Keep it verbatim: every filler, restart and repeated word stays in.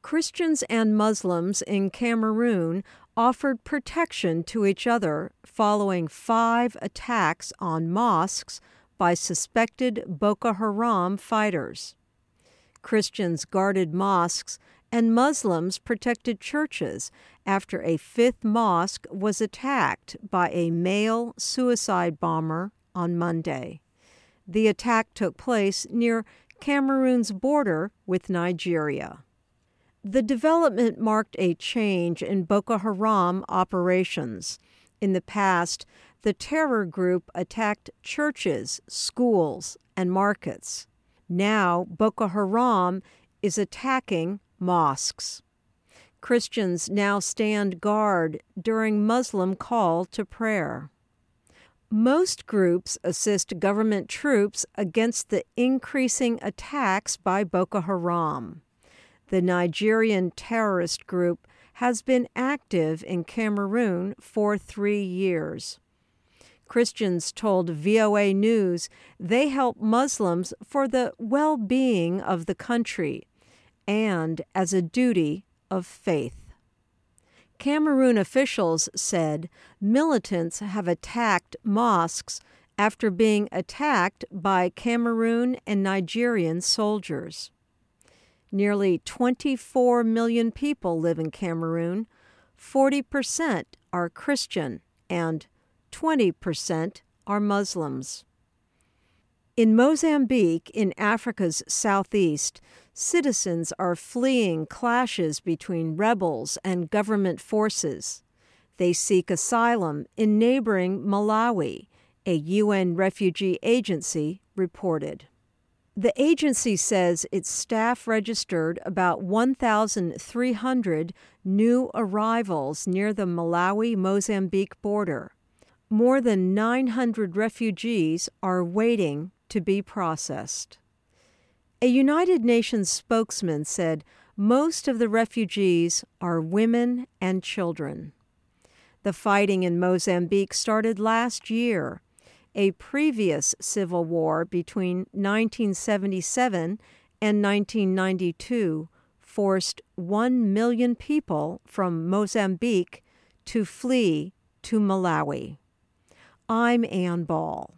Christians and Muslims in Cameroon offered protection to each other following five attacks on mosques by suspected Boko Haram fighters. Christians guarded mosques and Muslims protected churches after a fifth mosque was attacked by a male suicide bomber on Monday. The attack took place near Cameroon's border with Nigeria. The development marked a change in Boko Haram operations. In the past, the terror group attacked churches, schools, and markets. Now, Boko Haram is attacking mosques. Christians now stand guard during Muslim call to prayer. Most groups assist government troops against the increasing attacks by Boko Haram. The Nigerian terrorist group has been active in Cameroon for three years. Christians told V O A News they help Muslims for the well-being of the country and as a duty of faith. Cameroon officials said militants have attacked mosques after being attacked by Cameroon and Nigerian soldiers. Nearly twenty-four million people live in Cameroon. forty percent are Christian and twenty percent are Muslims. In Mozambique, in Africa's southeast, citizens are fleeing clashes between rebels and government forces. They seek asylum in neighboring Malawi, a U N refugee agency reported. The agency says its staff registered about one thousand three hundred new arrivals near the Malawi-Mozambique border. More than nine hundred refugees are waiting to be processed. A United Nations spokesman said most of the refugees are women and children. The fighting in Mozambique started last year. A previous civil war between nineteen seventy-seven and nineteen ninety-two forced one million people from Mozambique to flee to Malawi. I'm Ann Ball.